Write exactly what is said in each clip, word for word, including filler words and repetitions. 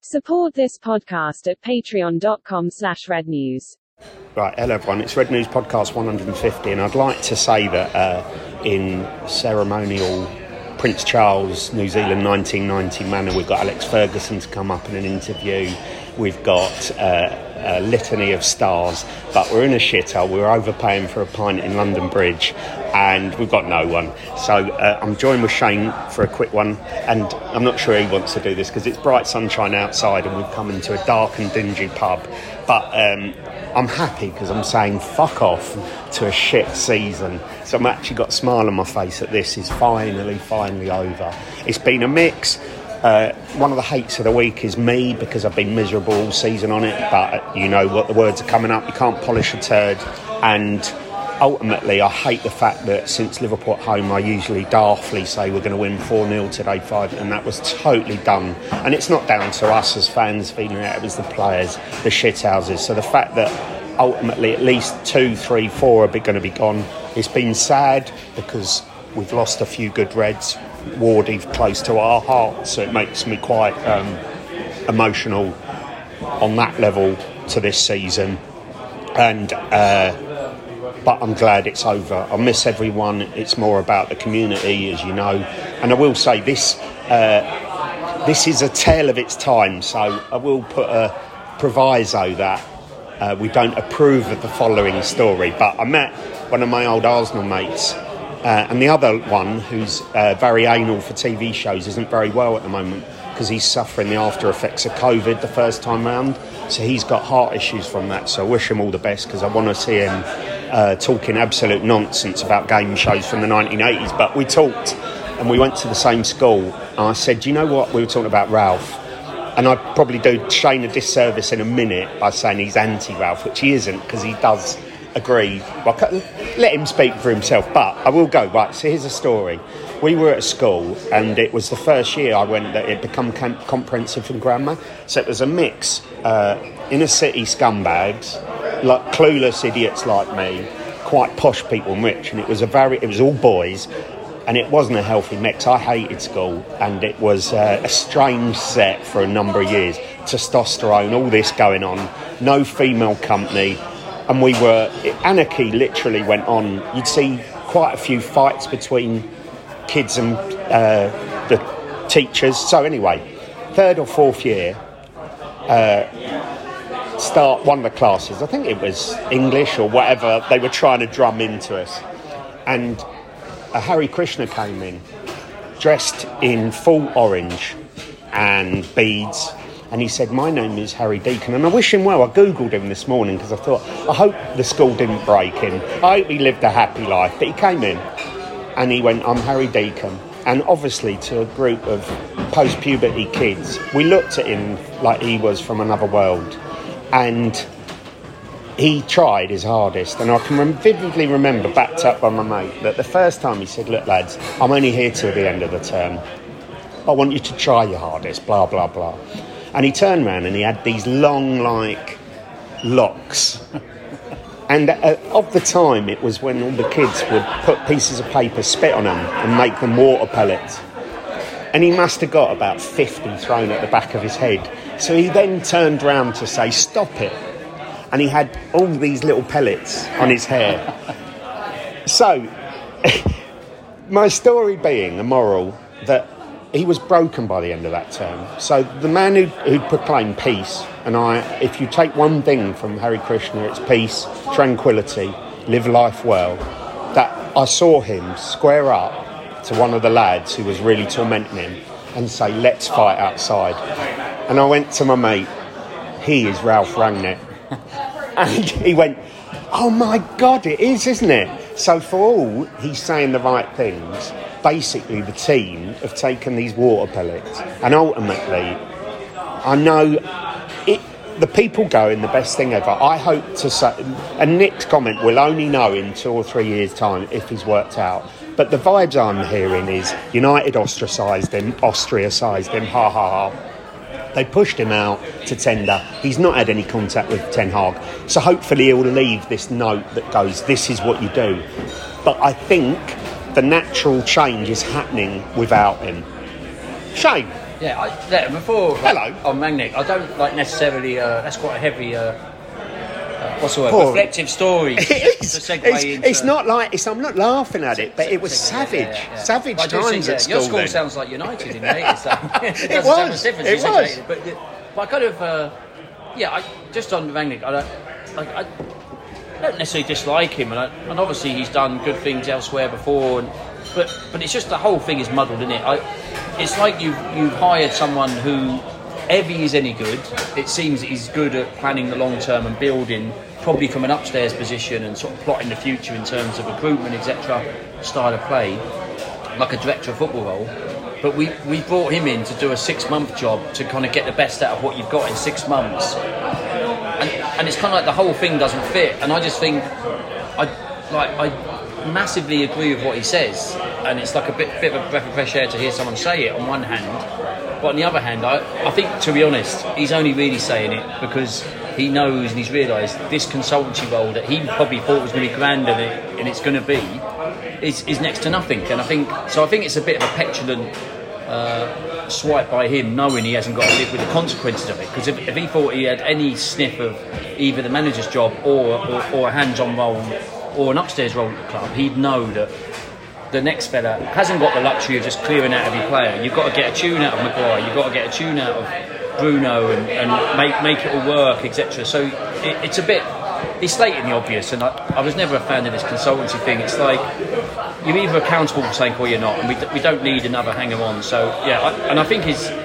Support this podcast at patreon.com slash red news. Right, hello everyone, it's Red News Podcast one hundred fifty, and I'd like to say that uh, in ceremonial Prince Charles, New Zealand nineteen ninety manner, we've got Alex Ferguson to come up in an interview. We've got uh, a litany of stars, but we're in a shithole. We're overpaying for a pint in London Bridge, and we've got no one. So uh, I'm joined with Shane for a quick one, and I'm not sure he wants to do this because it's bright sunshine outside, and we've come into a dark and dingy pub. But um, I'm happy because I'm saying fuck off to a shit season. So I've actually got a smile on my face that this is finally, finally over. It's been a mix. Uh, one of the hates of the week is me because I've been miserable all season on it, but you know what, the words are coming up, you can't polish a turd. And ultimately I hate the fact that since Liverpool at home I usually daftly say we're going to win four nil today, five, and that was totally done. And it's not down to us as fans feeling it, it was the players, the shithouses. So the fact that ultimately at least two, three, four are going to be gone, it's been sad because we've lost a few good Reds. Wardy close to our heart, so it makes me quite um, emotional on that level to this season. And uh, but I'm glad it's over. I miss everyone. It's more about the community, as you know. And I will say this: uh, this is a tale of its time. So I will put a proviso that uh, we don't approve of the following story. But I met one of my old Arsenal mates. Uh, and the other one, who's uh, very anal for T V shows, isn't very well at the moment because he's suffering the after effects of COVID the first time round. So he's got heart issues from that. So I wish him all the best because I want to see him uh, talking absolute nonsense about game shows from the nineteen eighties. But we talked and we went to the same school. And I said, do you know what? We were talking about Ralph. And I'd probably do Shane a disservice in a minute by saying he's anti-Ralph, which he isn't because he does agree. Well, let him speak for himself, but I will go. Right, so here's a story. We were at school and it was the first year I went that it become camp comprehensive and grammar, so it was a mix uh, inner city scumbags, like clueless idiots like me, quite posh people and rich, and it was a very it was all boys, and it wasn't a healthy mix. I hated school, and it was uh, a strange set for a number of years. Testosterone, all this going on, no female company. And we were, anarchy literally went on. You'd see quite a few fights between kids and uh, the teachers. So anyway, third or fourth year, uh, start one of the classes, I think it was English or whatever, they were trying to drum into us. And uh, Harry Krishna came in, dressed in full orange and beads. And he said, my name is Harry Deacon. And I wish him well. I Googled him this morning because I thought, I hope the school didn't break him. I hope he lived a happy life. But he came in and he went, I'm Harry Deacon. And obviously to a group of post-puberty kids, we looked at him like he was from another world. And he tried his hardest. And I can rem- vividly remember, backed up by my mate, that the first time he said, look, lads, I'm only here till the end of the term. I want you to try your hardest, blah, blah, blah. And he turned around and he had these long, like, locks. And uh, of the time, it was when all the kids would put pieces of paper, spit on them, and make them water pellets. And he must have got about fifty thrown at the back of his head. So he then turned round to say, stop it. And he had all these little pellets on his hair. So, my story being a moral that he was broken by the end of that term. So the man who who proclaimed peace, and I, if you take one thing from Harry Krishna, it's peace, tranquility, live life well. That I saw him square up to one of the lads who was really tormenting him and say, let's fight outside. And I went to my mate, he is Ralph Rangnick. And he went, oh my God, it is, isn't it? So for all he's saying the right things, basically the team have taken these water pellets, and ultimately I know it, the people going the best thing ever. I hope to say, and Nick's comment we'll only know in two or three years time if he's worked out, but the vibes I'm hearing is United ostracised him, ostracised him, ha ha ha. They pushed him out to tender. He's not had any contact with Ten Hag, so hopefully he'll leave this note that goes, this is what you do. But I think the natural change is happening without him. Shane, Yeah, I, yeah before like, Hello. on Rangnick, I don't like necessarily. Uh, that's quite a heavy. Uh, uh, what's the word? Poor. Reflective story. It is. To segue It's, into, it's not like it's. I'm not laughing at it, but it was segue, savage, yeah, yeah, yeah. savage But I do times think, at yeah, school. Your school then. sounds like United in the eighties. So it, It doesn't sound was. as different, It it's was. educated, But, but I kind of, uh, yeah, I, just on Rangnick, I don't, like, I, I don't necessarily dislike him, and, I, and obviously he's done good things elsewhere before, and, but but it's just the whole thing is muddled, isn't it? I, it's like you've you've hired someone who, if he is any good, it seems that he's good at planning the long term and building, probably from an upstairs position and sort of plotting the future in terms of recruitment, et cetera, style of play, like a director of football role. But we, we brought him in to do a six month job to kind of get the best out of what you've got in six months. And, and it's kind of like the whole thing doesn't fit. And I just think, I like I massively agree with what he says. And it's like a bit, bit of a breath of fresh air to hear someone say it on one hand. But on the other hand, I, I think, to be honest, he's only really saying it because he knows and he's realised this consultancy role that he probably thought was going to be grander than it, and it's going to be, is, is next to nothing. And I think, so I think it's a bit of a petulant uh, swipe by him, knowing he hasn't got to live with the consequences of it. Because if, if he thought he had any sniff of either the manager's job or, or, or a hands-on role or an upstairs role at the club, he'd know that the next fella hasn't got the luxury of just clearing out every player. You've got to get a tune out of Maguire, you've got to get a tune out of Bruno and, and make make it all work, et cetera. So it, it's a bit, he's stating the obvious, and I, I was never a fan of this consultancy thing. It's like you're either accountable for something or you're not, and we, we don't need another hanger-on. So yeah, I, and I think he's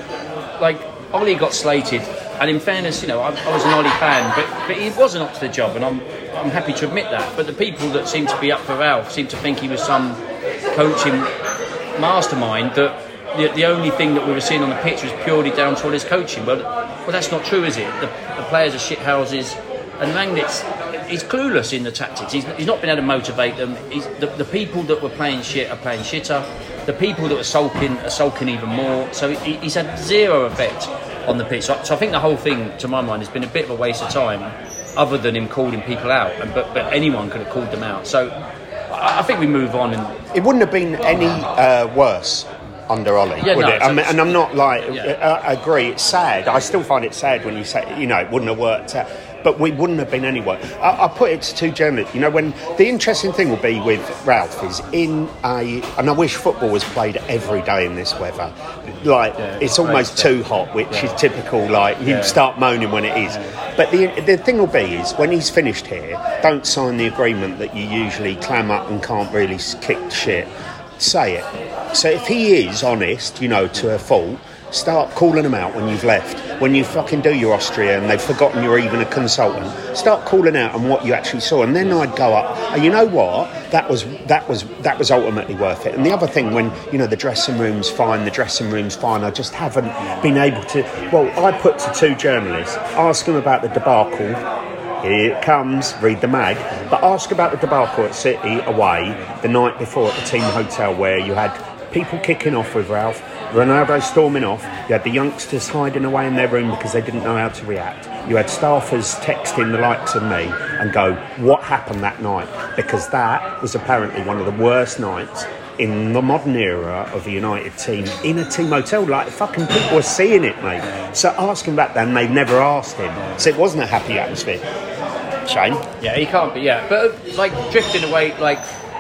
like Ollie got slated, and in fairness, you know, I, I was an Ollie fan, but but he wasn't up to the job, and I'm I'm happy to admit that. But the people that seem to be up for Ralph seem to think he was some coaching mastermind that. The, the only thing that we were seeing on the pitch was purely down to all his coaching. Well, well, that's not true, is it? The, the players are shithouses, and Rangnick's he's clueless in the tactics. He's, he's not been able to motivate them. He's, the, the people that were playing shit are playing shitter. The people that were sulking are sulking even more. So he, he's had zero effect on the pitch. So, so I think the whole thing, to my mind, has been a bit of a waste of time, other than him calling people out. And, but, but anyone could have called them out. So I, I think we move on. And it wouldn't have been any uh, worse under Ollie, yeah, would no, it? I mean, and I'm not like, yeah. I agree, it's sad. I still find it sad when you say, you know, it wouldn't have worked out. But we wouldn't have been anywhere. I, I put it to two journalists. You know, when the interesting thing will be with Ralph is in a, and I wish football was played every day in this weather. Like, yeah, it's almost too hot, which yeah. is typical. Like, you yeah. start moaning when it is. Yeah. But the the thing will be is when he's finished here, don't sign the agreement that you usually clam up and can't really kick shit. Say it. So if he is honest, you know, to a fault, start calling them out when you've left. When you fucking do your Austria and they've forgotten you're even a consultant, start calling out on what you actually saw. And then I'd go up, and you know what? That was that was that was ultimately worth it. And the other thing, when you know the dressing room's fine, the dressing room's fine. I just haven't been able to. Well, I put to two journalists, ask them about the debacle. Here it comes, read the mag. But ask about the debacle at City away the night before at the team hotel, where you had people kicking off with Ralph, Ronaldo storming off, you had the youngsters hiding away in their room because they didn't know how to react. You had staffers texting the likes of me and go, what happened that night? Because that was apparently one of the worst nights in the modern era of a United team in a team hotel. Like, fucking people were seeing it, mate. So ask him about that, and they've never asked him. So it wasn't a happy atmosphere. Shame. Yeah, he can't be, yeah. But, uh, like, drifting away, like,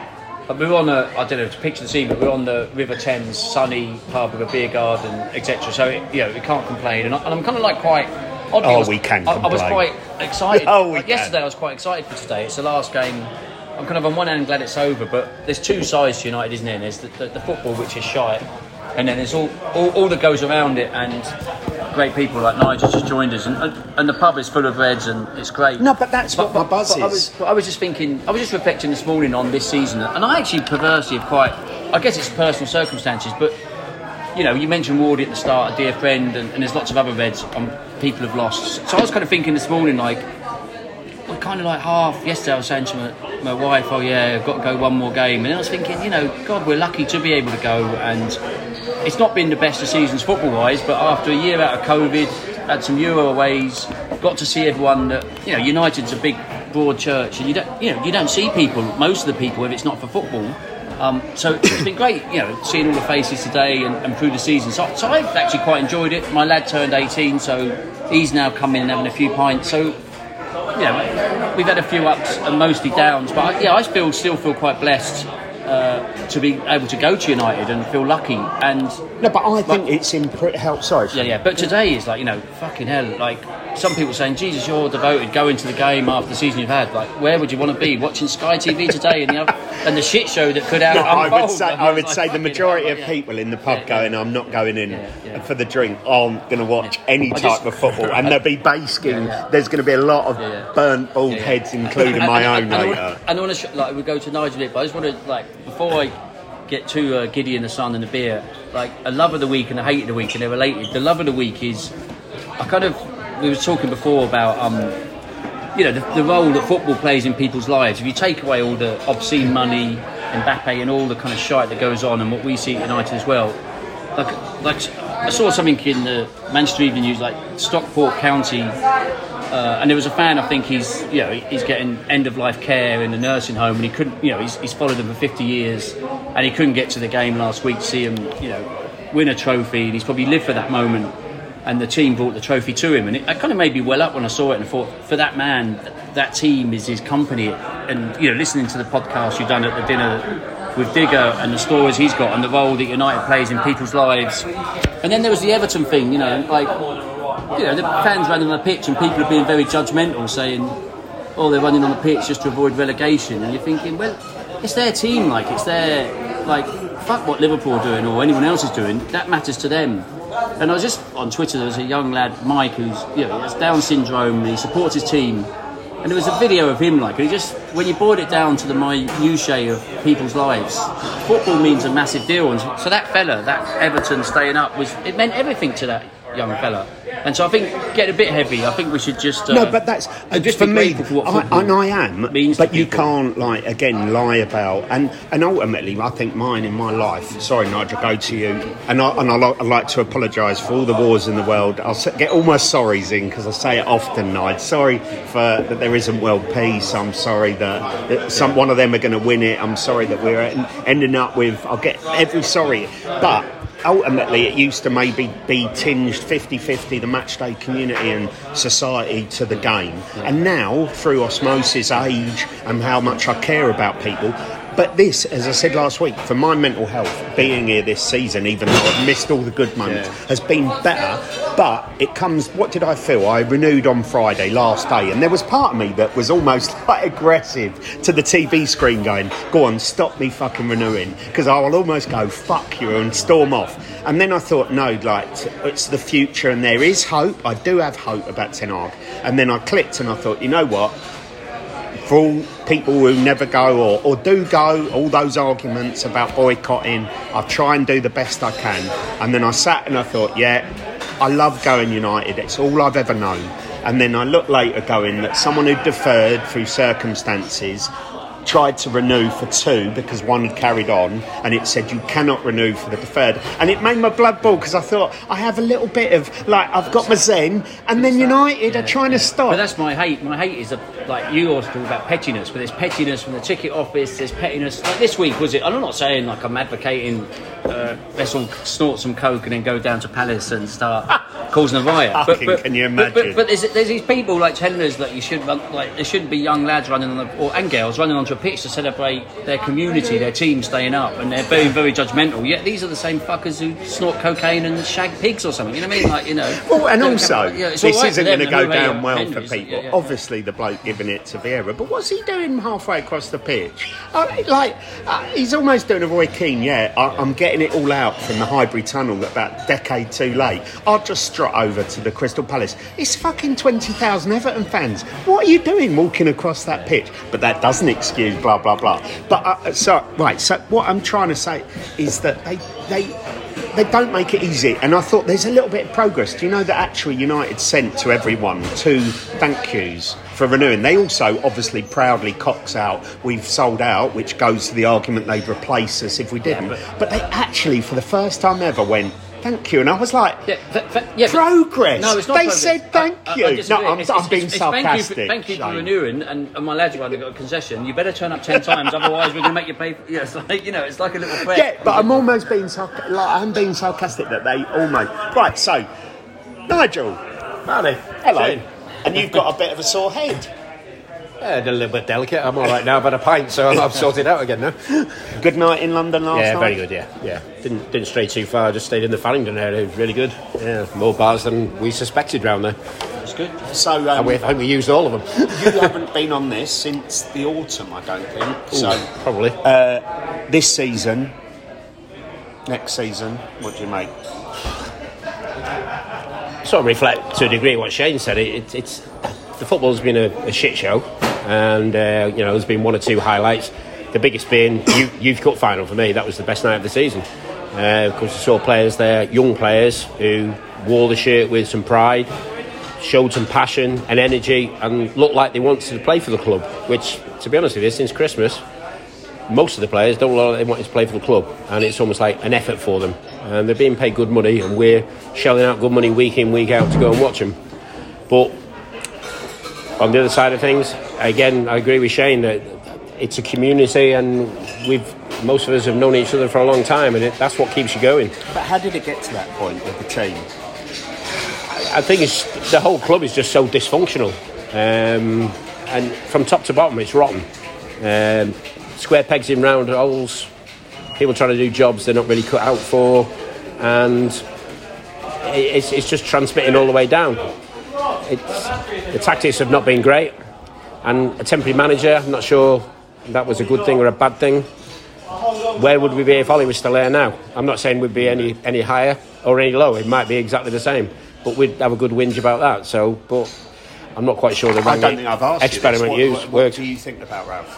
we were on a, I don't know to picture the scene, but we we're on the River Thames, sunny pub with a beer garden, et cetera. So, it, you know, we can't complain. And, I, and I'm kind of like quite... Oddly, oh, I was, we can I, complain. I was quite excited. oh, we like, yesterday, I was quite excited for today. It's the last game. I'm kind of on one hand glad it's over, but there's two sides to United, isn't there? There's the, the, the football, which is shite, and then there's all, all, all that goes around it, and great people like Nigel just joined us, and, and, and the pub is full of Reds, and it's great. No, but that's but, what my buzz but is. I was, but I was just thinking, I was just reflecting this morning on this season, and I actually perversely have quite, I guess it's personal circumstances, but you know, you mentioned Wardy at the start, a dear friend, and, and there's lots of other Reds um, people have lost. So I was kind of thinking this morning, like, we're kind of like half. Yesterday I was saying to my, my wife, oh yeah, I've got to go one more game. And then I was thinking, you know, God, we're lucky to be able to go. And it's not been the best of seasons football-wise, but after a year out of COVID, had some Euro aways, got to see everyone that, you know, United's a big, broad church. And you don't, you know, you don't see people, most of the people, if it's not for football, Um, so it's been great, you know, seeing all the faces today and, and through the season. So, so I've actually quite enjoyed it. My lad turned eighteen, so he's now come in and having a few pints. So, you know, we've had a few ups and mostly downs. But, I, yeah, I feel, still feel quite blessed uh, to be able to go to United and feel lucky. And No, but I think like, it's in pre- help. Sorry. Yeah, yeah. But today is like, you know, fucking hell, like... Some people saying, Jesus, you're devoted, going to the game after the season you've had. Like, where would you want to be? Watching Sky T V today and the other, and the shit show that could have no, unfold. I would say, I would like, say the majority hell, of yeah. people in the pub yeah, going, yeah. I'm not going in Yeah, yeah. for the drink, aren't going to watch Yeah. any I type just- of football. And there'll be basking. Yeah, yeah. There's going to be a lot of Yeah, yeah. burnt bald Yeah, yeah. heads, including And- my and- own and I later. wanna- And I want to, sh- like, we go to Nigel here, but I just want to, like, before I get too uh, giddy in the sun and the beer, like, a love of the week and a hate of the week, and they're related. The love of the week is, I kind of, we were talking before about, um, you know, the, the role that football plays in people's lives. If you take away all the obscene money, Mbappe and all the kind of shite that goes on, and what we see at United as well, like, like I saw something in the Manchester Evening News, like Stockport County, uh, and there was a fan. I think he's, you know, he's getting end of life care in the nursing home, and he couldn't, you know, he's, he's followed them for fifty years, and he couldn't get to the game last week to see him, you know, win a trophy, and he's probably lived for that moment. And the team brought the trophy to him, and it, it kind of made me well up when I saw it, and I thought, for that man, th- that team is his company. And, you know, listening to the podcast you've done at the dinner with Digger and the stories he's got and the role that United plays in people's lives. And then there was the Everton thing, you know, like, you know, the fans running on the pitch and people are being very judgmental, saying, oh, they're running on the pitch just to avoid relegation. And you're thinking, well, it's their team, like, it's their, like, fuck what Liverpool are doing or anyone else is doing, that matters to them. And I was just on Twitter, there was a young lad, Mike, who's, you know, he has Down syndrome and he supports his team. And there was a video of him, like, and he just, when you boiled it down to the minutiae of people's lives, football means a massive deal. And so that fella, that Everton staying up, was, it meant everything to that young fella. And so I think, get a bit heavy, I think we should just... Uh, no, but that's and just for be me, grateful for what I, football and I am, means to but you people. can't, like, again, lie about, and, and ultimately, I think mine in my life, sorry, Nigel, go to you, and, I, and I li- I'd like to apologise for all the wars in the world. I'll s- get all my sorries in, because I say it often, Nigel. Sorry for that there isn't world peace, I'm sorry that, that some one of them are going to win it, I'm sorry that we're en- ending up with, I'll get every sorry, but... ultimately, it used to maybe be tinged fifty-fifty, the matchday community and society to the game. And now, through osmosis, age, and how much I care about people. But this, as I said last week, for my mental health, being here this season, even though I've missed all the good moments, Yeah. has been better. But it comes, what did I feel? I renewed on Friday, last day, and there was part of me that was almost like aggressive to the T V screen going, go on, stop me fucking renewing, because I will almost go, fuck you, and storm off. And then I thought, no, like, it's the future and there is hope. I do have hope about Ten Hag. And then I clicked and I thought, you know what? For all people who never go or, or do go, all those arguments about boycotting, I'll try and do the best I can. And then I sat and I thought, yeah, I love going United. It's all I've ever known. And then I looked later going that someone who deferred through circumstances tried to renew for two because one had carried on, and it said you cannot renew for the deferred, and it made my blood boil because I thought I have a little bit of like I've got my zen, and then United Yeah, are trying yeah. to stop. But that's my hate. My hate is a, like you always talk about pettiness, but there's pettiness from the ticket office. There's pettiness. Like this week, was it? I'm not saying like I'm advocating uh, let's all snort some coke and then go down to Palace and start causing a riot. But, Fucking but, can you but, imagine? but, but there's, there's these people like telling us that you should run, like there shouldn't be young lads running on the, or and girls running onto a pitch to celebrate their community, their team staying up, and they're very, very judgmental. Yet these are the same fuckers who snort cocaine and shag pigs or something. You know what I mean? Like, you know. Well, and They're- also, yeah, it's this all right isn't for them, going to they're go no down way well of for offenders. people. Yeah, yeah. Obviously, the bloke giving it to Vieira, but what's he doing halfway across the pitch? Uh, like, uh, he's almost doing a Roy Keane, yeah. I, I'm getting it all out from the Highbury Tunnel about a decade too late. I'll just strut over to the Crystal Palace. It's fucking twenty thousand Everton fans. What are you doing walking across that pitch? But that doesn't excuse blah, blah, blah. But, uh, so, right, so what I'm trying to say is that they... they They don't make it easy, and I thought there's a little bit of progress. Do you know that actually United sent to everyone two thank yous for renewing? They also obviously proudly cocks out, we've sold out, which goes to the argument they'd replace us if we didn't. Yeah, but... but they actually, for the first time ever, went, thank you. And I was like, Yeah, fa- fa- yeah, but- progress. No, it's not They progress. said thank I- I- you. I disagree. no, I'm, It's- I'm it's- being it's thank you for- sarcastic. Thank you for Shane. renewing, and, and my lads have got a concession. You better turn up ten times, otherwise we're going to make you pay. For, yeah, it's like, you know, it's like a little threat. Yeah, but I'm almost being sarcastic. Like, I'm being sarcastic that they almost. Right, so, Nigel. Howdy. Hello. Shane. And you've got a bit of a sore head. Yeah, a little bit delicate. I'm all right now. I've had a pint, so I'm, I'm sorted out again now. Good night in London last Yeah, night. very good. Yeah, yeah. Didn't didn't stray too far. Just stayed in the Farringdon area. It was really good. Yeah, more bars than we suspected round there. It's good. So, um, And we, I think we used all of them. you haven't been on this since the autumn, I don't think. So, Ooh, probably. uh, this season, next season, what do you make? Sort of reflect to a degree what Shane said. It, it, it's the football's been a, a shit show, and uh, you know there's been one or two highlights. The biggest being youth, youth Cup final for me. That was the best night of the season. Uh, of course, I saw players there, young players who wore the shirt with some pride, showed some passion and energy, and looked like they wanted to play for the club. Which, to be honest with you, since Christmas, most of the players don't look like they wanted to play for the club, and it's almost like an effort for them. And they're being paid good money, and we're shelling out good money week in, week out to go and watch them. But on the other side of things, again, I agree with Shane that it's a community, and we've most of us have known each other for a long time, and it, that's what keeps you going. But how did it get to that point with the team? I think it's, the whole club is just so dysfunctional, um, and from top to bottom, it's rotten. Um, square pegs in round holes. People trying to do jobs they're not really cut out for, and it's, it's just transmitting all the way down. It's, the tactics have not been great, and a temporary manager, I'm not sure that was a good thing or a bad thing. Where would we be if Ollie was still there now? I'm not saying we'd be any, any higher or any lower. It might be exactly the same, but we'd have a good whinge about that. So, but I'm not quite sure the I don't think I've asked experiment you this. What, used what, what works. do you think about Ralph?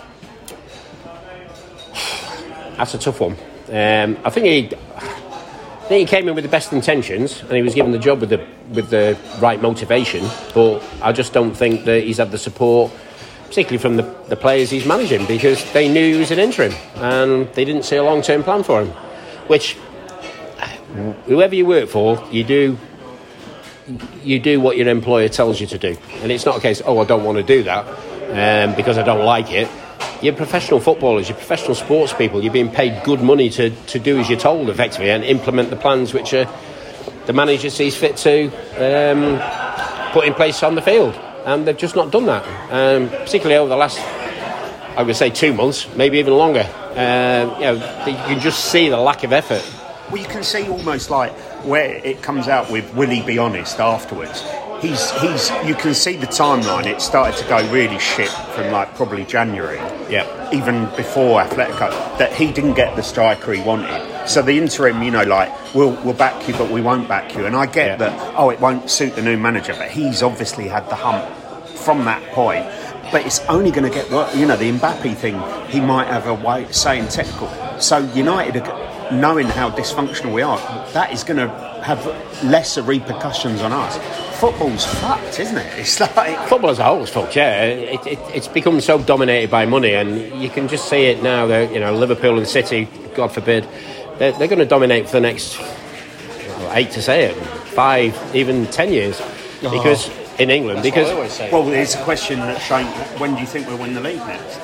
That's a tough one. Um, I think he, I think he came in with the best intentions, and he was given the job with the with the right motivation. But I just don't think that he's had the support, particularly from the, the players he's managing, because they knew he was an interim, and they didn't see a long term plan for him. Which, whoever you work for, you do. You do what your employer tells you to do, and it's not a case. Oh, I don't want to do that um, because I don't like it. You're professional footballers, you're professional sports people. You're being paid good money to, to do as you're told, effectively, and implement the plans which uh, the manager sees fit to um, put in place on the field. And they've just not done that, um, particularly over the last, I would say, two months, maybe even longer. Um, you know, you can just see the lack of effort. Well, you can see almost like where it comes out with will he be honest afterwards. He's he's. You can see the timeline. It started to go really shit from like probably January. Yeah. Even before Atletico, that he didn't get the striker he wanted. So the interim, you know, like we'll we'll back you, but we won't back you. And I get Yeah. that. Oh, it won't suit the new manager, but he's obviously had the hump from that point. But it's only going to get worse. You know, the Mbappe thing. He might have a way saying technical. So United, knowing how dysfunctional we are, that is going to have lesser repercussions on us. Football's fucked, isn't it? It's like Football as a whole is fucked, yeah. It, it, it's become so dominated by money, and you can just see it now that, you know, Liverpool and City, God forbid, they're, they're going to dominate for the next, well, I hate to say it, five, even ten years. Because in England, That's because what I always say. well, it's a question that Shane, when do you think we'll win the league next?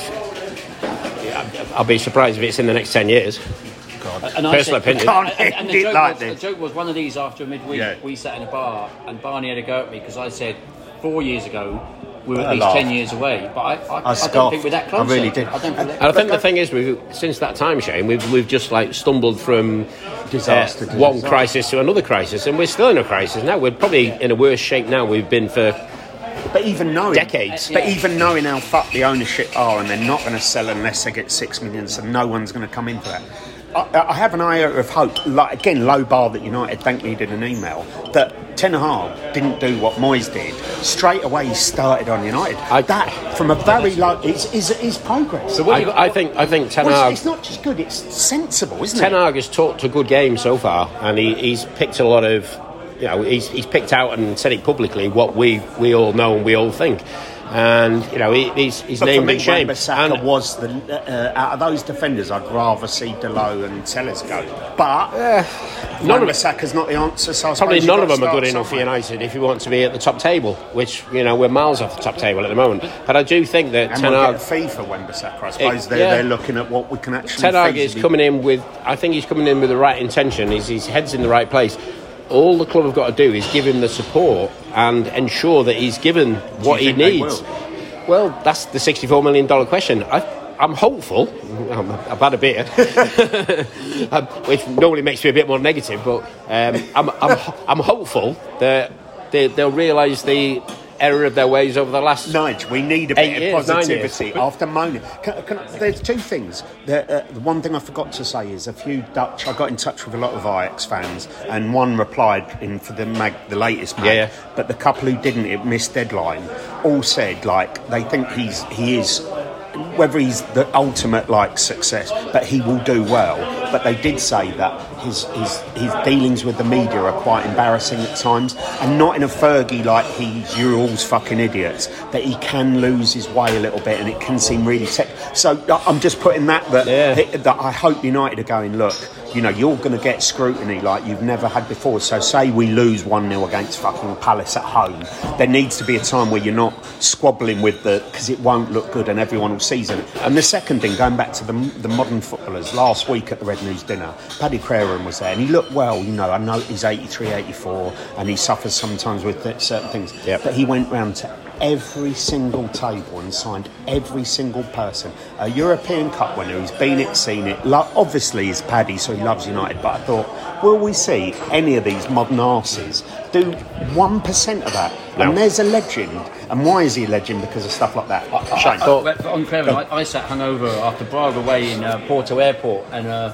I'll be surprised if it's in the next ten years. And I Personal said- opinion. Can't And, and the, end it joke like was, this. the joke was one of these after a midweek. Yeah. We sat in a bar, and Barney had a go at me because I said four years ago we were I at least laughed. ten years away. But I, I, I, I don't scoffed. think we're that I close. really did. I don't think we're that And I think But- the thing is, we've, since that time, Shane, we've we've just like stumbled from Disaster uh, to one disaster. crisis to another crisis, and we're still in a crisis now. We're probably in a worse shape now we've been for But even knowing decades. But Yeah. even knowing how fucked the ownership are, and they're not going to sell unless they get six million, so no one's going to come in for that. I, I have an iota of hope. Like again, low bar that United thanked me did an email that Ten Hag didn't do what Moyes did. Straight away, he started on United. I- that from a very low is is, is progress. So what you got- I, I think I think Ten Well, Hag. it's, it's not just good; it's sensible, isn't Ten it? Hag has talked a good game so far, and he, he's picked a lot of, you know, he's, he's picked out and said it publicly what we, we all know and we all think. and you know he, he's he's But named for me, in shame. Wan-Bissaka And- was the uh, out of those defenders, I'd rather see Delo and Tellers go. But uh, none of Wan-Bissaka's not the answer. So I Probably suppose none you've of got them are to good start enough for somewhere. United if you want to be at the top table, which, you know, we're miles off the top table at the moment. But I do think that And Ten we'll Hag, get a fee for Wan-Bissaka. I suppose It- they're, yeah. they're looking at what we can actually. Ten Hag is feasibly- coming in with, I think he's coming in with the right intention. His, his head's in the right place. All the club have got to do is give him the support and ensure that he's given what he think they needs. will? Well, that's the sixty-four million dollars question. I, I'm hopeful. I'm, I've had a beer, um, which normally makes me a bit more negative, but um, I'm, I'm, I'm hopeful that they, they'll realise the error of their ways over the last. Nige, we need a Eight bit years, of nine positivity years. after moaning. Can, can, I- there's two things. The, uh, the one thing I forgot to say is a few Dutch. I got in touch with a lot of Ajax fans, and one replied in for the mag, the latest mag. Yeah, yeah. But the couple who didn't, it missed deadline. All said like they think he's he is. Whether he's the ultimate like success, but he will do well. But they did say that his his his dealings with the media are quite embarrassing at times, and not in a Fergie like he's you're all fucking idiots. That he can lose his way a little bit, and it can seem really tech. So I- I'm just putting that that, Yeah. that I hope United are going. Look, you know, you're going to get scrutiny like you've never had before. So say we lose one nil against fucking Palace at home, there needs to be a time where you're not squabbling with the because it won't look good and everyone will seize it. And the second thing, going back to the the modern footballers, last week at the Red News dinner, Paddy Crerand was there and he looked well. You know, I know he's eighty-three, eighty-four and he suffers sometimes with th- certain things. Yep. But he went round to every single table and signed every single person. A European Cup winner who's been it, seen it. Lo- obviously, he's Paddy, so he loves United. But I thought, will we see any of these modern arses do one percent of that? No. And there's a legend. And why is he a legend? Because of stuff like that. Shane. thought- But on Crerand, I, I sat hungover after Braga away in uh, Porto Airport, and uh,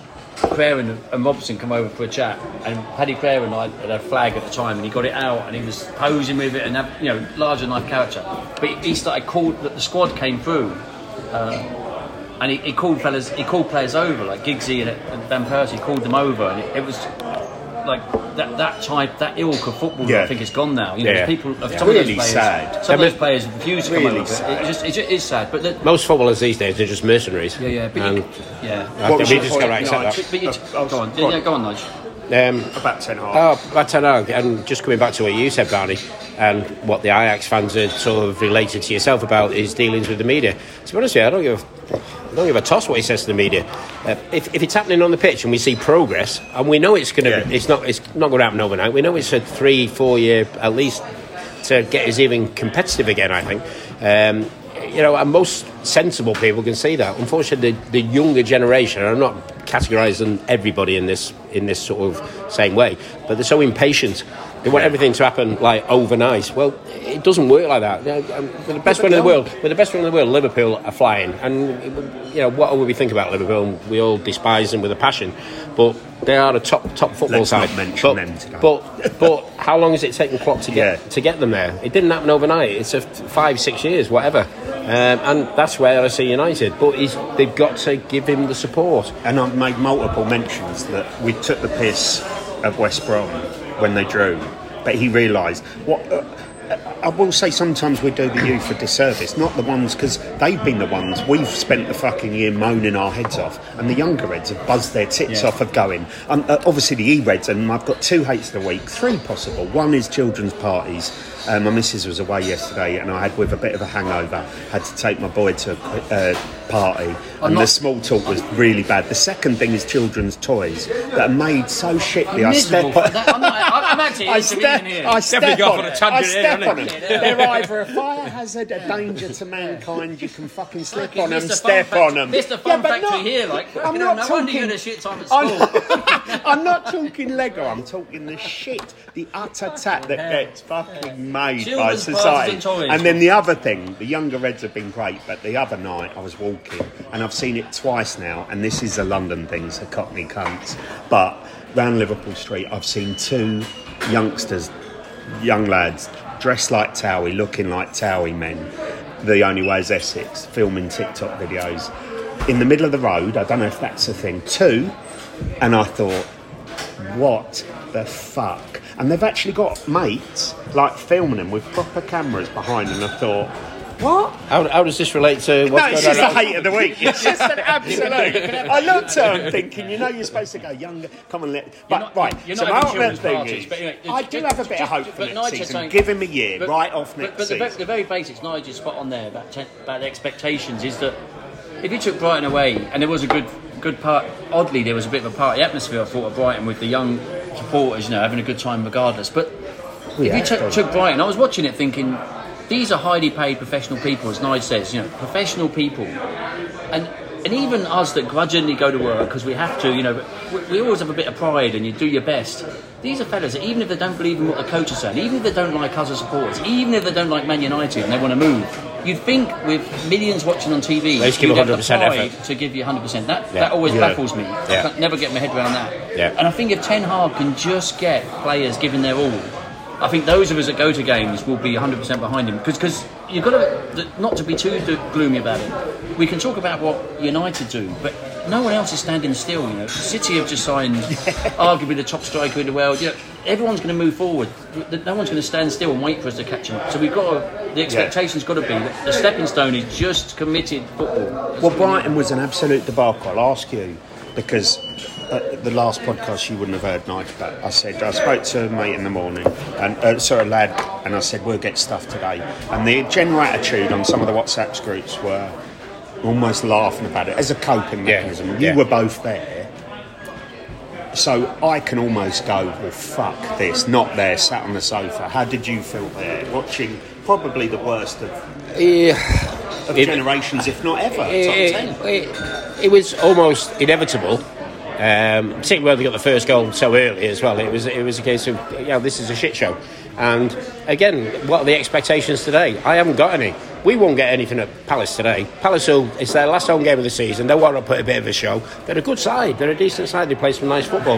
Crerand and Robson come over for a chat, and Paddy Crerand I had a flag at the time, and he got it out, and he was posing with it, and have, you know, larger than life character. But he, he started called that the squad came through, uh, and he, he called fellas, he called players over like Giggsy and, and Van Persie. He called them over, and it, it was like that that type that ilk of football. Yeah. I think it's gone now. You know, Yeah. people, Yeah. some of Really those players, sad. some I of those mean, players refuse to really come over. sad. It just it just is sad, but. The, Most footballers these days are just mercenaries. yeah, yeah, but And you, yeah. I What think was we your just got to point, accept Nigel? that. But you, Oh, go on, go on. yeah, go on, Nudge. Um, About ten Hag. Oh, about Ten Hag, and just coming back to what you said, Barney, and what the Ajax fans are sort of related to yourself about is dealings with the media. To be honest with you, I don't give a, I don't give a toss what he says to the media. Uh, if, if it's happening on the pitch and we see progress, and we know it's going to, Yeah. it's not, it's not going to happen overnight. We know it's a three, four year at least to get us even competitive again. I think. Um, You know, and most sensible people can see that. Unfortunately, the, the younger generation, and I'm not categorising everybody in this in this sort of same way, but they're so impatient. They want Yeah. everything to happen like overnight. Well, it doesn't work like that. You know, um, We're the best one in the world. We're the best one in the world. Liverpool are flying, and you know what would we think about Liverpool? We all despise them with a passion, but they are a top top football Let's side. not mention but, them today. but but how long has it taken Klopp to get Yeah. to get them there? It didn't happen overnight. It's a five six years, whatever. Um, and that's where I see United. But he's, they've got to give him the support. And I've made multiple mentions that we took the piss at West Brom when they drew, but he realised what. Uh, I will say sometimes we do the youth a disservice, not the ones because they've been the ones we've spent the fucking year moaning our heads off, and the younger Reds have buzzed their tits Yeah. off of going. Um, uh, obviously the E-Reds, and I've got two hates of the week, three possible. One is children's parties. Um, my missus was away yesterday, and I had with a bit of a hangover. Had to take my boy to a uh, party, and not- the small talk was really bad. The second thing is children's toys that are made so shitly. I'm I miserable step for that. I'm, not, I'm actually I intervening step, here. I step Definitely got on on a it. tangent I here, step haven't on it? them. They're either a fire hazard, a danger to mankind. You can fucking slip Fucking on them, Mister step Fun on Fact- them. Mister Fun Yeah, but Factory not- here, like, I'm you know, not no wonder talking- you had a shit time at school. I'm, I'm not talking Lego. I'm talking the shit, the utter tat that gets fucking made by Children's society. parties and toys. And then the other thing, the younger Reds have been great, but the other night I was walking, and I've seen it twice now, and this is a London thing, so Cockney cunts. But round Liverpool Street, I've seen two youngsters, young lads, dressed like Towie, looking like Towie men. The only way is Essex, filming TikTok videos in the middle of the road. I don't know if that's a thing. Two, and I thought, what the fuck? and they've actually got mates like filming them with proper cameras behind them. I thought, what? How, how does this relate to what's No, it's going just on? the hate of the week. It's just an absolute. I looked at him thinking, you know, you're supposed to go younger. Come on, let. But not- right, you're so not my having ultimate children's thing parties, is, but anyway, I just- do just- have a bit of just- hope for but next Nigel's season. saying- Give him a year, But- right off but, next but the, season. ve- the very basics, Nigel's spot on there about, ten, about expectations is that if you took Brighton away, and there was a good good part, oddly there was a bit of a party atmosphere I thought at Brighton with the young supporters, you know, having a good time regardless. But if yeah, you took, took Brighton, I was watching it thinking, these are highly paid professional people, as Nigel says, you know, professional people. And and even us that grudgingly go to work because we have to, you know, we, we always have a bit of pride and you do your best. These are fellas that even if they don't believe in what the coach is saying, even if they don't like us as supporters, even if they don't like Man United and they want to move, you'd think with millions watching on T V, They just give you'd have one hundred percent the pride effort. to give you one hundred percent. That, Yeah. that always Yeah. baffles me. I Yeah. can never get my head around that. Yeah. And I think if Ten Hag can just get players giving their all, I think those of us that go to games will be one hundred percent behind him because you've got to not to be too gloomy about it. We can talk about what United do, but no one else is standing still. You know, City have just signed arguably the top striker in the world. You know, everyone's going to move forward. No one's going to stand still and wait for us to catch them up. So we've got to, the expectation's got to be that the stepping stone is just committed football. That's Well, what we Brighton was an absolute debacle. I'll ask you because uh, the last podcast you wouldn't have heard, Nigel. But I said I spoke to a mate in the morning, and uh, sorry, a lad, and I said we'll get stuff today. And the general attitude on some of the WhatsApp groups were almost laughing about it as a coping Yeah, mechanism. You yeah. were both there. So I can almost go, well, fuck this, not there, sat on the sofa. How did you feel there, watching probably the worst of, Yeah. of It- generations, if not ever? top It, ten? it, it was almost inevitable. Um, particularly when they got the first goal so early as well. It was it was a case of, you know, this is a shit show. And again, what are the expectations today? I haven't got any. We won't get anything at Palace today. Palace, will, it's their last home game of the season. They want to put a bit of a show. They're a good side. They're a decent side. They play some nice football.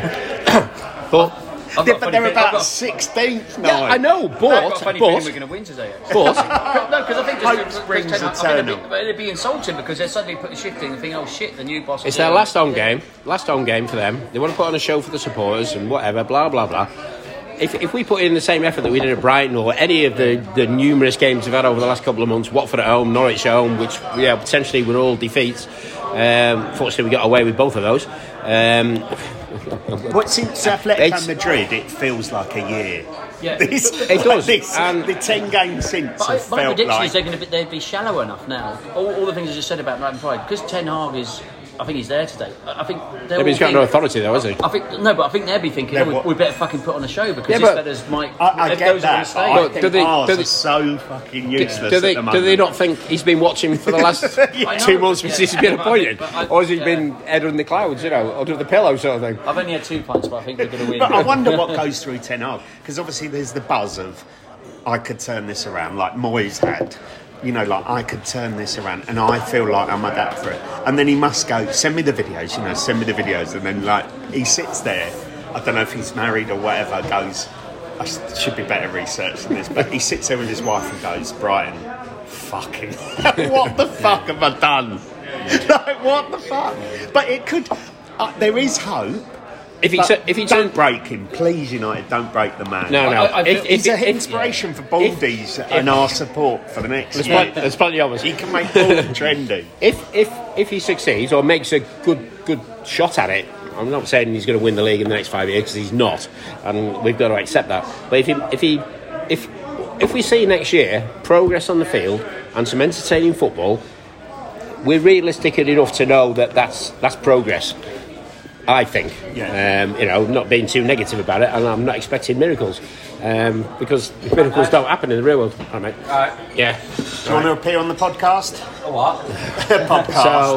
but I've Yeah, got a but funny they're bit- I've about got- sixteenth now. yeah, I know, I've but got a funny feeling we're but going to win today. Actually. but No, because I think Hope just springs because Ten Hag- I think eternal. they'd be, they'd be insulting because they're suddenly putting shifting and thinking, oh shit, the new boss. it's is their here. last home game. Last home game for them. They want to put on a show for the supporters and whatever. Blah blah blah. If, if we put in the same effort that we did at Brighton or any of the, the numerous games we've had over the last couple of months, Watford at home, Norwich at home, which yeah, potentially were all defeats. Um, fortunately, we got away with both of those. Um, But since Atletico It's- Madrid, it feels like a year. Yeah. This, It does, This, and- the ten games since But I, have my felt prediction like. is they're going to be, they'd be shallow enough now. All, all the things I just said about Brighton Pride, because Ten Hag is, I think he's there today. I I think they'll maybe he's got think, no authority though, has he? I think no, but I think they'll be thinking, Yeah, oh, we, what- we better fucking put on a show because Yeah, this but- fella's might. I, I if get those are going that. to but stay. I But think do they- ours do they- are so fucking useless Do they, at the do moment. they not think he's been watching for the last I two know, months yeah. since he's been But I think- appointed? but I- Or has he yeah. been head in the clouds, you know, under the pillow sort of thing? I've only had two pints, but I think we're going to win. But I wonder what goes through Ten Hag, because obviously there's the buzz of I could turn this around, like Moyes had. You know, like I could turn this around, and I feel like I'm adapt for it. And then he must go, send me the videos, you know, send me the videos. And then like he sits there. I don't know if he's married or whatever. Goes, I sh- should be better research than this, but he sits there with his wife and goes, Brighton, fucking, what the fuck have I done? Like what the fuck? But it could. Uh, there is hope. If he But tu- if he don't turned, break him, please, United. Don't break the man. no, no. I- I if, feel- if, He's if, an if, inspiration for Baldies and our support for the next there's, year. plenty, there's plenty of us. He can make Baldy trendy. If if if he succeeds or makes a good good shot at it, I'm not saying he's going to win the league in the next five years because he's not, and we've got to accept that. But if he if he if if we see next year progress on the field and some entertaining football, we're realistic enough to know that that's that's progress. I think, Yeah. um, you know, not being too negative about it, and I'm not expecting miracles um, because miracles don't happen in the real world. All right, mate. Alright. Yeah. Do you want to appear on the podcast? What? podcast. So.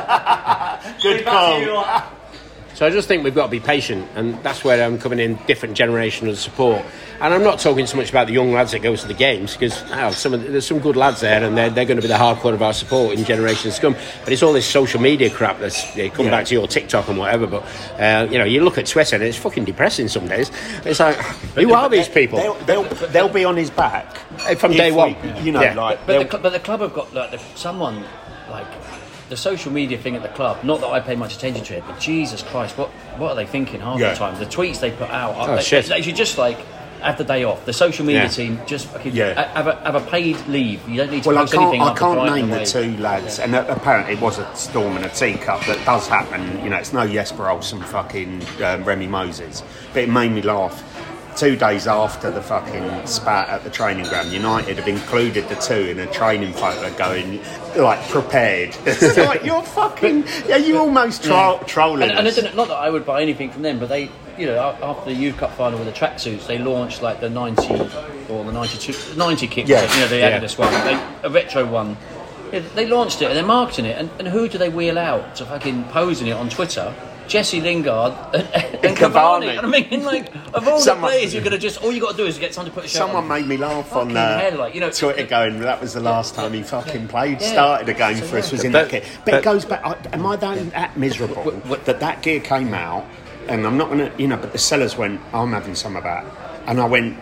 Um, Good call. So I just think we've got to be patient, and that's where I'm coming in, different generational support. And I'm not talking so much about the young lads that go to the games, because oh, some of the, there's some good lads there, and they're, they're going to be the hardcore of our support in generations to come. But it's all this social media crap that's yeah, come Yeah. back to your TikTok and whatever. But uh, you know, you look at Twitter and it's fucking depressing some days. It's like, who are these people? They'll, they'll, they'll be on his back From if day we- one. You know, Yeah. like But the, they'll- cl- but the club have got like the, someone like the social media thing at the club. Not that I pay much attention to it, but Jesus Christ, what what are they thinking half Yeah. the time? The tweets they put out. Oh, they, shit. They should just like have the day off. The social media Yeah. team just fucking Yeah. have a have a paid leave. You don't need to Well, I post can't. anything. I after can't Brighton name the away. two lads, and uh, apparently it was a storm in a teacup. That does happen. You know, it's no Jesper Olsen, fucking um, Remy Moses, but it made me laugh. Two days after the fucking spat at the training ground, United have included the two in a training photo, going like prepared. It's like you're fucking. Yeah, you almost tro- Yeah. trolling And, and I us. didn't, not that I would buy anything from them, but they, you know, a- after the Youth Cup final with the tracksuits, they launched like the ninety or the ninety-two, ninety kit. Yeah. You know, the Yeah. Adidas one, they, a retro one. Yeah, they launched it and they're marketing it. And, and who do they wheel out to fucking pose in it on Twitter? Jesse Lingard and, and Cavani. Cavani. And I mean, like, of all Someone- the players, you're going to just, all you got to do is get someone to put a shirt Someone on. made me laugh on Fucking uh, hell, like, you know, Twitter going, that was the last time he fucking played, Yeah. started a game So, for us, yeah. was in But- that kit. But, but- it goes back, I, am I that, that miserable What- what- that that gear came out, and I'm not going to, you know, but the sellers went, I'm having some of that. And I went,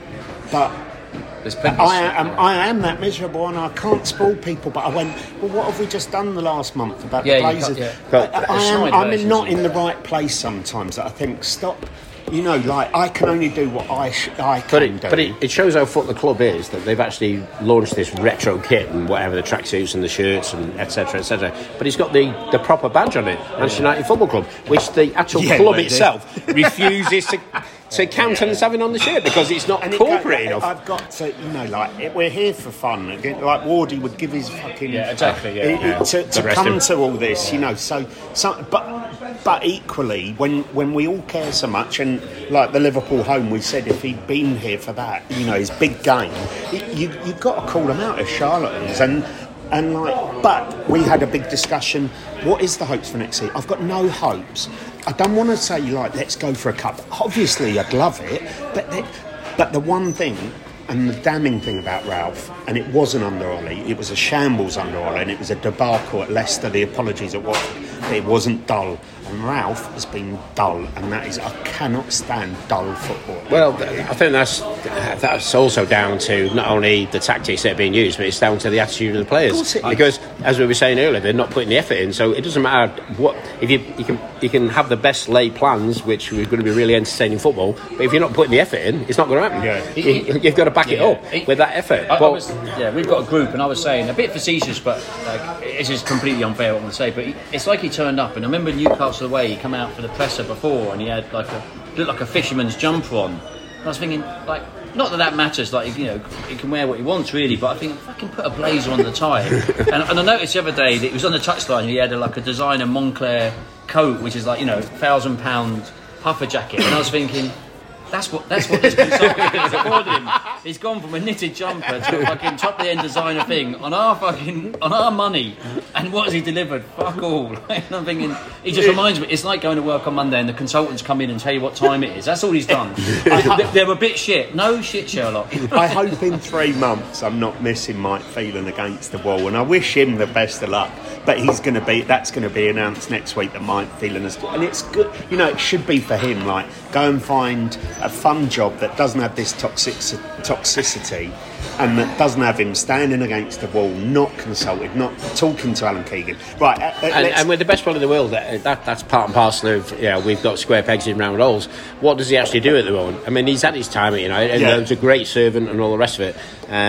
but There's plenty of I shit am, there. I am that miserable, and I can't spoil people. But I went, well, what have we just done the last month about Yeah, the you Glazers? can't- yeah. But The I am, side I'm versions not of in it. the right place sometimes. That I think, stop. You know, like I can only do what I sh- I can But it, do. but it, it shows how foot the club is that they've actually launched this retro kit and whatever, the tracksuits and the shirts and et cetera, et cetera. But it's got the, the proper badge on it, Manchester United Football Club, which the actual Yeah, club they do. itself refuses to to countenance having on the shirt because it's not And it corporate go- enough. I've got to, you know, like it, we're here for fun. Again, like Wardy would give his fucking Yeah, exactly, yeah, it- yeah. to, to The rest come of- to all this, you know. So, so, but but equally, when when we all care so much, and like the Liverpool home, we said if he'd been here for that, you know, his big game, you you've got to call them out as charlatans and. And like, but we had a big discussion. What is the hopes for next season? I've got no hopes. I don't want to say like, let's go for a cup. Obviously, I'd love it, but the, but the one thing and the damning thing about Ralph, and it wasn't under Ollie. It was a shambles under Ollie, and it was a debacle at Leicester. The apologies at Watford. But it wasn't dull. And Ralph has been dull, and that is, I cannot stand dull football. Well, th- I think that's that's also down to not only the tactics that are being used, but it's down to the attitude of the players. Of course it is. Because, as we were saying earlier, they're not putting the effort in. So it doesn't matter what if you you can you can have the best laid plans, which are going to be really entertaining football. But if you're not putting the effort in, it's not going to happen. Yeah. You, you've got to back it Yeah. up It- with that effort. I, I But- was, yeah, we've got a group, and I was saying a bit facetious, but like this is completely unfair what I'm going to say. But he, it's like he turned up, and I remember Newcastle away. He come out for the presser before, and he had like a looked like a fisherman's jumper on. And I was thinking, like, not that that matters. Like, you know, he can wear what he wants, really. But I think fucking put a blazer on the tie. and, and I noticed the other day that he was on the touchline. And he had a, like a designer Moncler coat, which is like, you know, thousand pound puffer jacket. And I was thinking, That's what that's what this consultant has afforded him. He's gone from a knitted jumper to a fucking top of the end designer thing on our fucking on our money. And what has he delivered? Fuck all. And I'm thinking, he just reminds me, it's like going to work on Monday and the consultants come in and tell you what time it is. That's all he's done. They- They're a bit shit. No shit, Sherlock. I hope in three months I'm not missing Mike Phelan against the wall, and I wish him the best of luck. But he's going to be that's going to be announced next week that Mike Phelan has, and it's good. You know, it should be for him. Like, go and find a fun job that doesn't have this toxic toxicity, and that doesn't have him standing against the wall, not consulted, not talking to Alan Keegan. Right, uh, uh, And, let's- and with the best one in the world, that, that that's part and parcel of, you know, we've got square pegs in round holes. What does he actually do at the moment? I mean, he's had his time at United, and Yeah. he was a great servant and all the rest of it.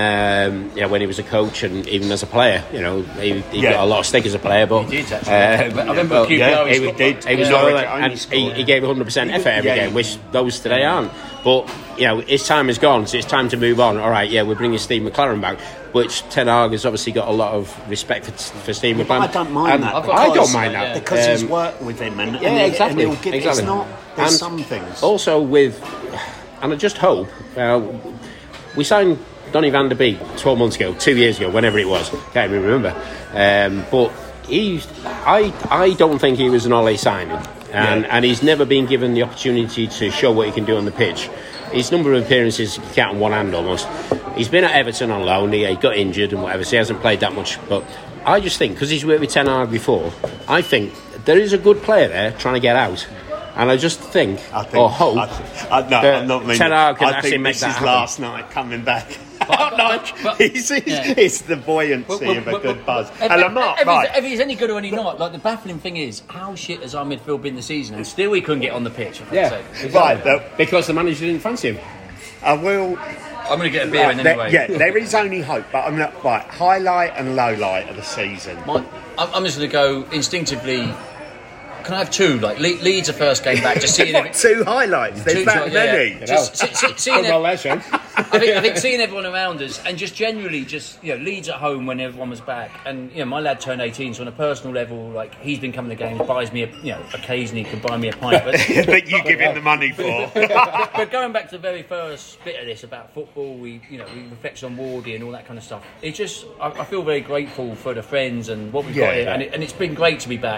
Um, you know, when he was a coach and even as a player, you know, he, he Yeah. got a lot of stick as a player. But He did, actually. uh, I remember well, Q P R, yeah, he he scored- did. He was Yeah. all, Norwich and only he, scored. he gave one hundred percent effort every Yeah, game, he- which those today aren't. But, you know, his time is gone, so it's time to move on. All right, yeah, we're bringing Steve McLaren back, which Ten Hag has obviously got a lot of respect for, for Steve McLaren. I don't mind And that. I because- don't mind that. yeah. because he's Um, worked with him, and, yeah, and, he- exactly. and he'll give, exactly. it's not. There's And some things. Also, with, and I just hope, uh, we signed Donny van der Beek twelve months ago, two years ago, whenever it was. Can't even remember. Um, but he, I, I don't think he was an Ole signing, and Yeah. and he's never been given the opportunity to show what he can do on the pitch. His number of appearances, you can count on one hand almost. He's been at Everton on loan. He, he got injured and whatever, so he hasn't played that much. But I just think, because he's worked with Ten Hag before, I think there is a good player there trying to get out. And I just think, I think or hope, I, I, no, that I'm not meaning. Ten Hag can I actually think make this that is happen. last night coming back. Mark Nige, but- he's, he's, yeah. it's the buoyancy But- but- of a but- good but- buzz. If, And if, Mark, if, right. he's, if he's any good or any not, like the baffling thing is, how shit has our midfield been this season, and still we couldn't get on the pitch. For Yeah, fuck's sake. Right, the, because the manager didn't fancy him. I will. I'm going to get a beer in there- anyway. Yeah, there is only hope, but I'm not. Right, highlight and low light of the season. Mine, I'm I'm just going to go instinctively. Can I have two? Like Le- Leeds, the first game back, just seeing What, it. two highlights? There's Two- that yeah, yeah. many. Just see- see- seeing Well, it- well, there, I think, I think seeing everyone around us and just generally just you know Leeds at home when everyone was back, and you know my lad turned eighteen, so on a personal level, like he's been coming to games, buys me a, you know occasionally can buy me a pint, but, that you give him the money for. but, but going back to the very first bit of this about football, we you know we reflect on Wardy and all that kind of stuff. It just I, I feel very grateful for the friends and what we've Yeah, got here, yeah. and, it, and it's been great to be back.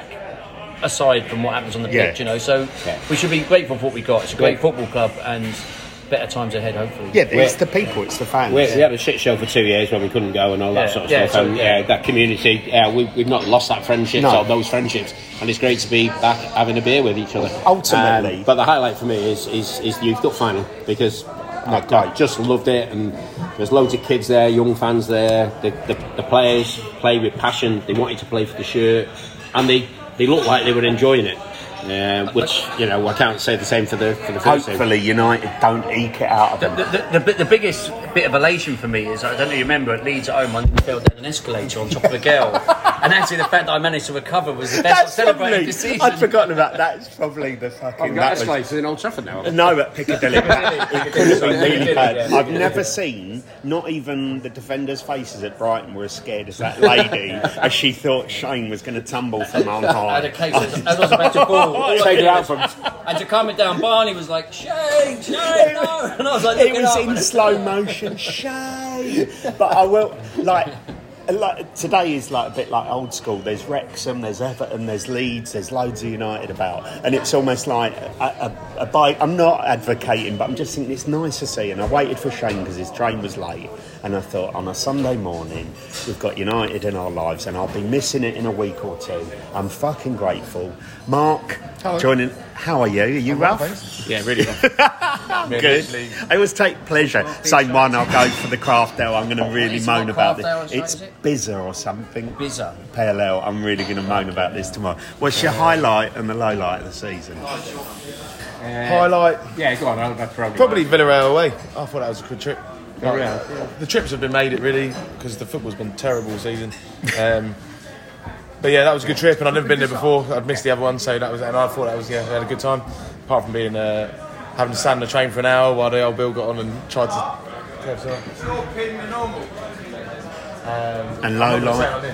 Aside from what happens on the Yeah. pitch, you know, so Yeah. we should be grateful for what we got. It's a great Yeah. football club and better times ahead, hopefully. Yeah, it's the people, it's the fans. We, we had a shit show for two years when we couldn't go and all that Yeah, sort of yeah, stuff. so, and yeah. yeah, that community, yeah, we, we've not lost that friendship No. or those friendships, and it's great to be back having a beer with each other. Ultimately. Um, but the highlight for me is is, is the Youth Cup final because I, I just loved it, and there's loads of kids there, young fans there. The, the, the players play with passion. They wanted to play for the shirt, and they, they looked like they were enjoying it. Uh, which you know I can't say the same for the for the first team. Hopefully United don't eke it out of The, them. the, the, the, the biggest bit of elation for me is, I don't know if you remember, at Leeds at home, I fell down an escalator on top of a girl. And actually the fact that I managed to recover was the best I've That's celebrated probably, this season. I'd forgotten about that. It's probably the fucking... I've got that was- escalators in Old Trafford now. No, at Piccadilly. That- it could have been really bad. Yeah. I've never seen, not even the defenders' faces at Brighton were as scared as that lady as she thought Shane was going to tumble from on I had a high. case as, as I was about to fall. all I Take did her out was- from. And to calm it down, Barney was like, Shane, Shane, no. And I was like, It looking was up. in slow motion, Shane. But I will, like... Like, today is like a bit like old school. There's Wrexham, there's Everton, there's Leeds, there's loads of United about, and it's almost like a, a, a bike. I'm not advocating, but I'm just thinking it's nice to see. And I waited for Shane because his train was late, and I thought on a Sunday morning we've got United in our lives, and I'll be missing it in a week or two. I'm fucking grateful. Mark, Hello. joining. How are you? Are you rough? Yeah, really. Good. I always take pleasure. Same one. I'll go for the craft ale. I'm going to really It's moan not about craft ale, this. sorry, It's is it? Bizza or something. Bizza. P L L. I'm really going to moan about this tomorrow. What's your highlight and the low light of the season? Highlight, Yeah, go on. I'll, I'll probably. probably Villarreal away. I thought that was a good trip. Villarreal? Yeah. The trips have been made it really because the football's been terrible all season. Um, but yeah, that was a good trip, and I'd never been there before. I'd missed the other one, so that was, and I thought that was yeah, we had a good time. Apart from being uh, having to stand on the train for an hour while the old Bill got on and tried to. And low light.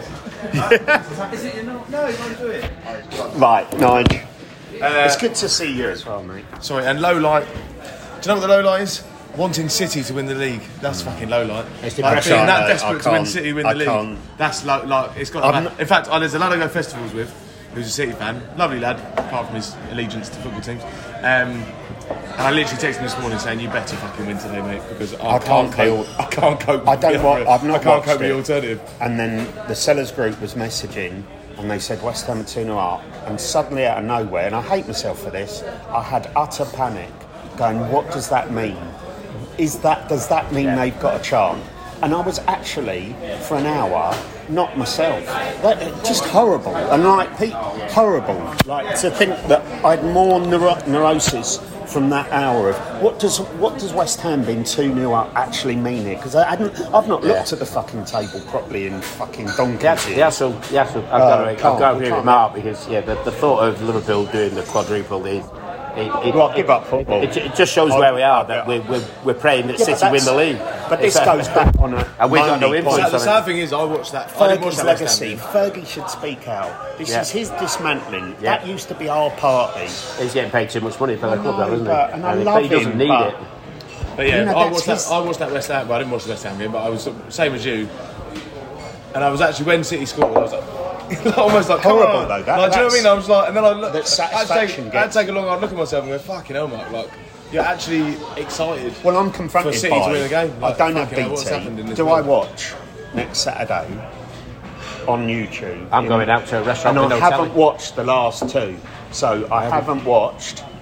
Right, Nige. It's good to see you as well, mate. Sorry, and low light. Do you know what the low light is? Wanting City to win the league. That's fucking low light. It's Like depressing. being that I desperate to win can't- City win I the league. can't. That's low, like it's got. I'm To not- in fact, I, there's a lad I go festivals with, who's a City fan, lovely lad, apart from his allegiance to football teams. Um, and I literally texted him this morning saying, "You better fucking win today, mate, because I, I can't cope. cope. I can't cope. I with don't the wa- other- I've not I can't watched cope with the it. alternative." And then the sellers group was messaging, and they said West Ham are two nil up, and suddenly out of nowhere, and I hate myself for this, I had utter panic, going, what does that mean? Is that does that mean they've got a chance? And I was actually for an hour not myself. That, just horrible, and like Pete, horrible. Like to think that I had more neuro- neurosis from that hour of what does what does West Ham being two nil up actually mean here? Because I hadn't, I've not looked Yeah. at the fucking table properly in fucking donkey Yeah, years. yeah, so yeah, so I've Uh, got to, I've can't- got to we agree can't with Mark because yeah, the, the thought of Liverpool doing the quadruple is. It, it, Well, give up football. It, it just shows I'll- where we are. I'll- That we're, we're we're praying that Yeah, but City win that's- the league. But this It's, uh, goes back on a And we've got no money influence point. The on it. sad thing is, I watched that. I didn't watch Fergie's that West Ham legacy. game. Fergie should speak out. This Yeah. is his dismantling. Yeah. That used to be our party. He's getting paid too much money for the club, know, though, isn't he? but- and I he- love he doesn't him, need but- it. But yeah, You know, I that's watched his- that. I watched that West Ham. But I didn't watch the West Ham game, but I was same as you. And I was actually when City scored, I was like, almost like come Horrible, on. though, that- like, do you know what I that's- mean? I was like, and then I looked. that I had to take, satisfaction I had gets- to take a long hard look at myself and go, fucking hell, Mark. Like, you're actually excited. Well, I'm confronted For City by. to win the game. I Like, don't have fucking hell, what's happened in B T. this Do I world? watch next Saturday on YouTube? I'm in- going out to a restaurant and with I no haven't telly. watched the last two, so I haven't watched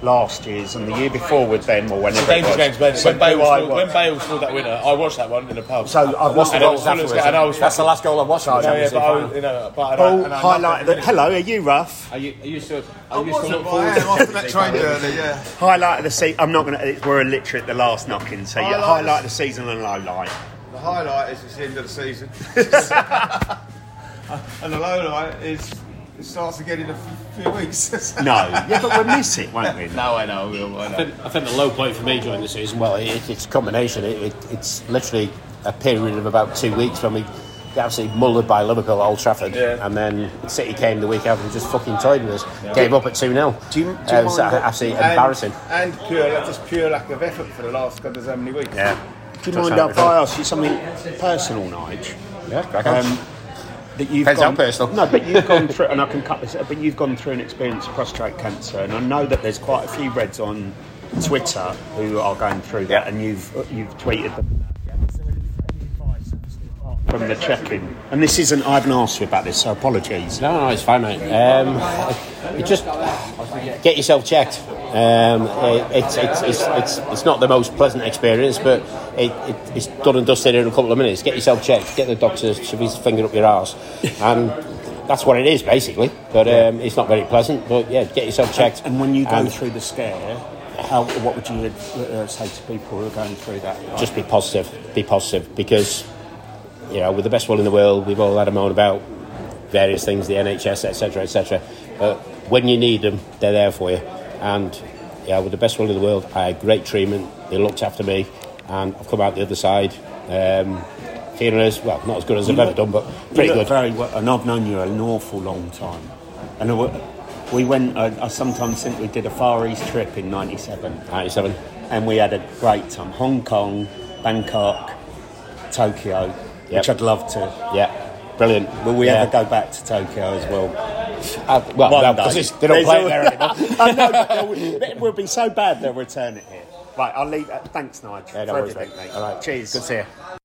last year's and the year before with them, or whenever. The dangerous it games, was. when, when, Bale who I scored, when watched. Bale scored that winner, I watched that one in the pub. So I've watched and the I goals was full of afterwards. sca- and I was That's the last goal I've watched. No, yeah, but I was, you know, but Paul, and I, and I highlight. The, hello, are you rough? Are you, are you still? I wasn't, but I am after that train early, yeah. Highlight of the season. I'm not going to. We're literally at the last knock-in. So yeah, Highlight highlight is- of the season and low light. The highlight is it's the end of the season. And the low light is it starts again in a f- few weeks. No, yeah, but we'll miss it, won't we? No, I know, Will. I I know. think, I think the low point for me during the season, well, it, it's a combination. It, it, it's literally a period of about two weeks when we got absolutely mullered by Liverpool at Old Trafford, Yeah. and then City came the week after and just fucking toyed with us. Gave up at two nil. Do you- do you uh, it was mind that- absolutely And- embarrassing. And pure, just pure lack of effort for the last God knows how many weeks. Yeah. Do you mind if I ask you something personal, Nige? Yeah, crack on. Um, that you've Depends gone, how personal. No, but you've gone through, and I can cut this. But you've gone through an experience of prostate cancer, and I know that there's quite a few Reds on Twitter who are going through that, Yeah. and you've you've tweeted them from the check-in. And this isn't. I haven't asked you about this, so apologies. No, no, it's fine, mate. Um, you just get yourself checked. Um, it, it's, it's, it's, it's, it's not the most pleasant experience, but it, it, it's done and dusted in a couple of minutes. Get yourself checked. Get the doctor to shove his finger up your arse, and that's what it is basically. But um, it's not very pleasant. But yeah, get yourself checked. And when you go And through the scare, how, what would you uh, say to people who are going through that? just be positive. Be positive because you know, with the best will in the world, we've all had a moan about various things, the N H S, et cetera, et cetera. But when you need them, they're there for you. And yeah, with the best will in the world, I had great treatment. They looked after me, and I've come out the other side. Um, feeling as well, not as good as I've ever done, but pretty you look good. Very well, and I've known you an awful long time. And I- we went. I, I sometimes think we did a Far East trip in ninety-seven, ninety-seven. and we had a great time. Hong Kong, Bangkok, Tokyo, Yep. which I'd love to. Yeah, brilliant. Will we yeah. ever go back to Tokyo as well? Uh, well, One no, day. 'cause it's- they don't There's play al- it there anymore. I know, but they'll- it will be so bad they'll return it here. Right, I'll leave. Uh, thanks, Nigel, Yeah, no for worries, everything, mate. mate. All right, Cheers. good to see you.